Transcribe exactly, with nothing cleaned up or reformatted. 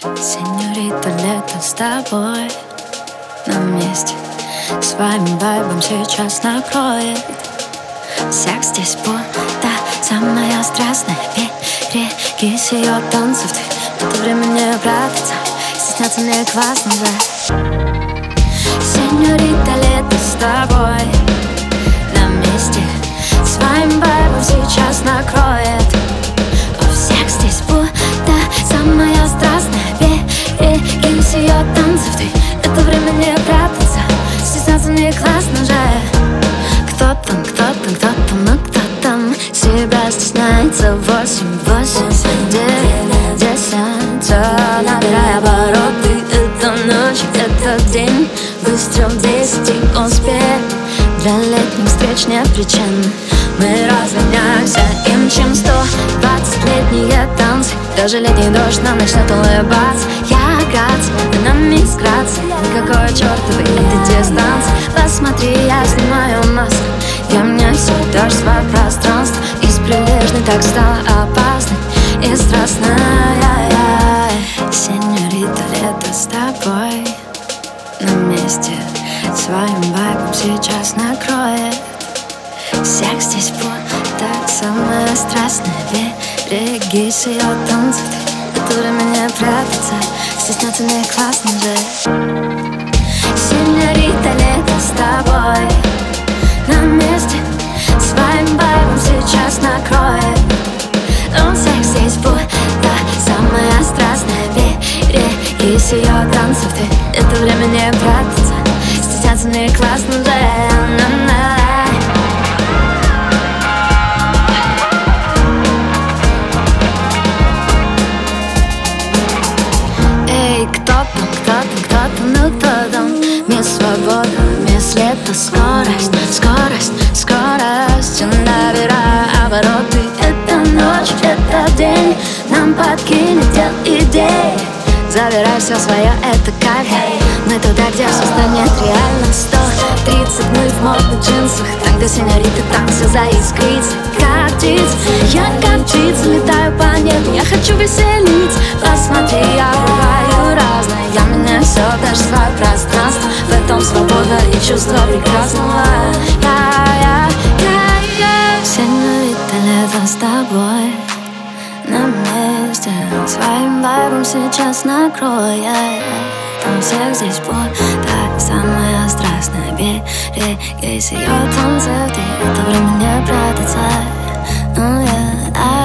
Сеньорита, лето с тобой на месте. Своим вайбом сейчас накроет всех здесь будто самая страстная. Берегись ее танцев, ты это время не прятаться. Стесняться мне классно же. Сеньорита, лето с тобой на месте. Своим вайбом сейчас накроет всех здесь будто самая страстная. Берегись ее танцев, ты это время не прятаться. Стесняться мне классно же. Кто там, кто там, кто там, ну кто там себя стесняется? Восемь, восемь, девять, десять. Набирай обороты, это ночь, это день. Выстрел десять и успех. Для летних встреч нет причин. Мы разгоняемся и мчим сто двадцатилетние танцы. Даже летний дождь нам начнет улыбаться. Я грация, ты на микс грация. Никакой чертовой это дистанция. Посмотри, я снимаю маску. Я мне все дашь свое пространство. Из прилежной так стала опасной и страстная. Сеньорита, лето с тобой на месте. Своим вайбом сейчас накроет всех здесь будто самая страстная. Берегись ее танцев, это время не прятаться. Стесняться мне классно же. Сеньорита, лето с тобой на месте. Своим вайбом сейчас накроет он всех здесь будто самая страстная. Берегись ее танцев, ты это время не прятаться. Стесняться мне классно же. Ну кто там? Мисс Свобода, мисс Лето. Скорость, скорость, скорость. Набирая обороты. Это ночь, это день. Нам подкинет дел идей. Забирай все свое, это кайф. Мы туда, где все станет реально. Сто тридцать, мы в модных джинсах. Там, где сеньориты, там все заискрится. Как птица, я как птица. Летаю по небу, я хочу веселиться. Посмотри, я бываю разная. Я меняю все, даже свое пространство. В этом свобода и чувство прекрасного. Я, я, я, я. Сеньорита, лето с тобой на месте. Своим вайбом сейчас накроет там всех здесь будто самая страстная. Берегись ее танцев, ты это время не прятаться. Ну, yeah,